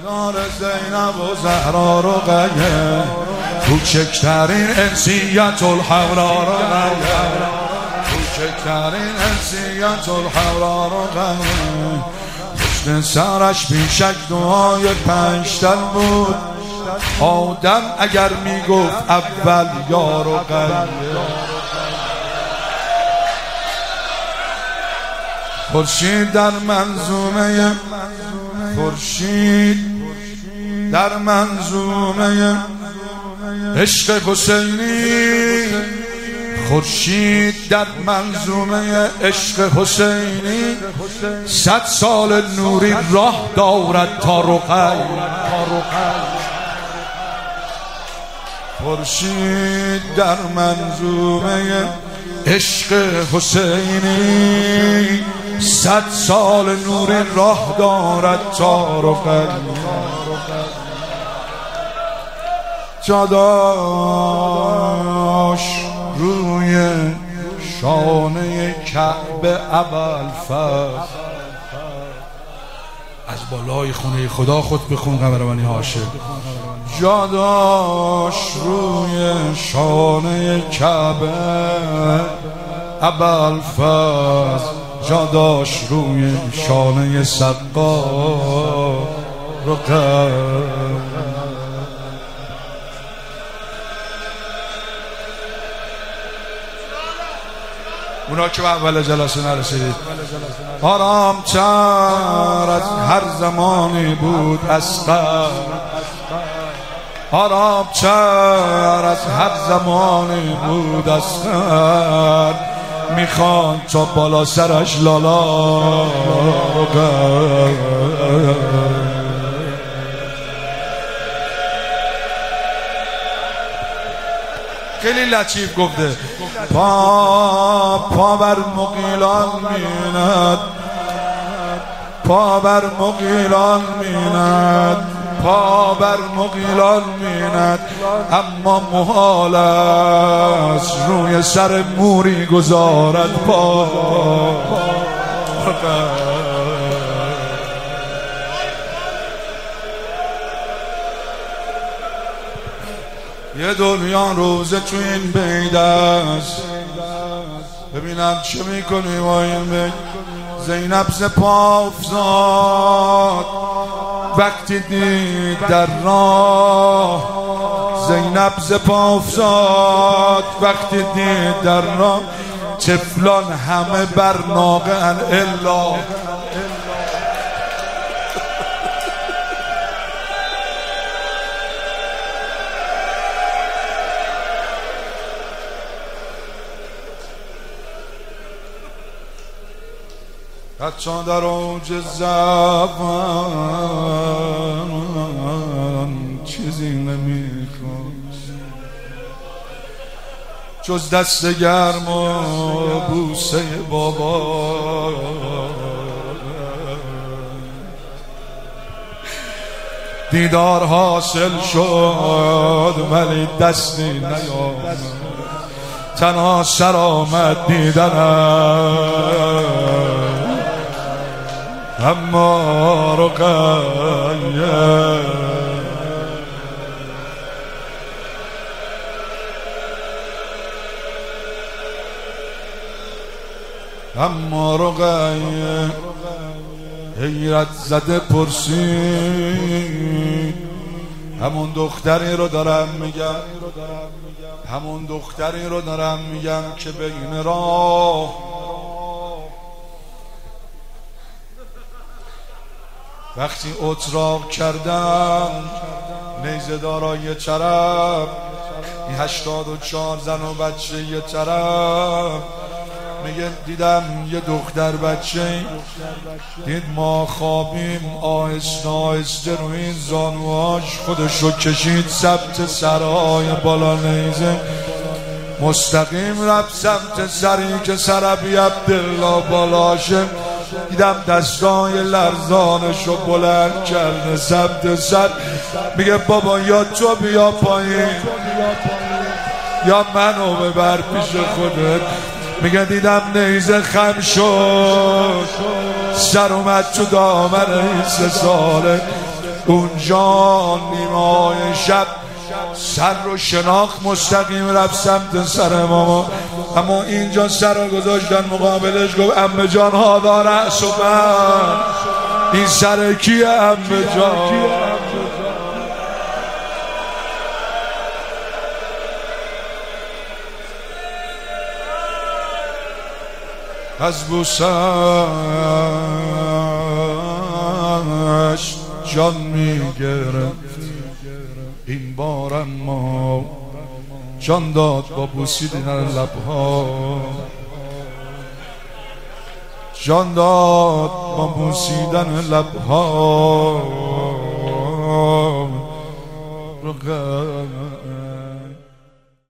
سرکار زینب و زهرا رقیه، کوچکترین انسیت الحورا رقیه، کوچکترین انسیت الحورا رقیه. پشت سرش بیشک دعای 5 تن بود، آدم اگر میگفت اول یا رقیه. خورشید در منظومه، خورشید در منظومه عشق حسینی، خورشید در منظومه عشق حسینی 100 سال نوری راه دارد تا رقی. خورشید در منظومه عشق حسینی 100 سال نور راه دارد تا رقی. جاداش روی شانه کعبه ابوالفضل. از بالای خونه خدا خود بخون قمرمنی هاشم. جاداش روی شانه کعبه ابوالفضل، جاداش روی شانه سقا رقیه. اونا که به اول جلسه نرسیدید، آرام تر از هر زمانی بود اصغر، آرام تر از هر زمانی بود اصغر. میخوان تا بالا سرش لالا خیلی لطیف گفته. پا بر مغیلان میند، پا بر مغیلان میند، پا بر مغیلان میند، اما محال است روی سر موری گذارد پا. یه دنیا روزه تو این بید است، ببینم چه میکنی با این بید. زینب ز پا افتاد وقتی دید در راه، زینب ز پا افتاد وقتی دید در راه، طفلان همه بر ناقه‌اند الا. حتی در اوج زبان چیزی نمی‌کن جز دست گرم و بوسه بابا. دیدار حاصل شد ولی دستی نیامد، تنها سر آمد دیدنم. اما رقیه اما رقیه حیرت زده پرسید. همون دختری رو دارم میگم، همون دختری رو دارم میگم که بین راه وقتی اتراق کردم نیزه دارا یه طرف، 84 زن و بچه یه طرف. میگه دیدم یه دختر بچه دید ما خوابیم، آهسته آهسته روی این زانوهاش خودشو کشید سمت سرهای بالا نیزه، مستقیم رفت سمت سری که سر ابی عبدالله بالاشه. دیدم دستای لرزانشو بلند کرده سمت سر. میگه بابا یا تو بیا پایین یا منو ببر پیش خودت. میگه دیدم نیزه خم شد، سر اومد تو دامن این 3 ساله. اونجا نیمه‌های شب سر رو شناخت مستقیم رفت سمت سر ماما، اما اینجا سر رو گذاشتن مقابلش، گفت عمه جان هادا رأس من، این سر کیه عمه جان؟ از بوسش جان میگرفت این بارم ما، جان داد با بوسیدن لبها، جان داد با بوسیدن لبها.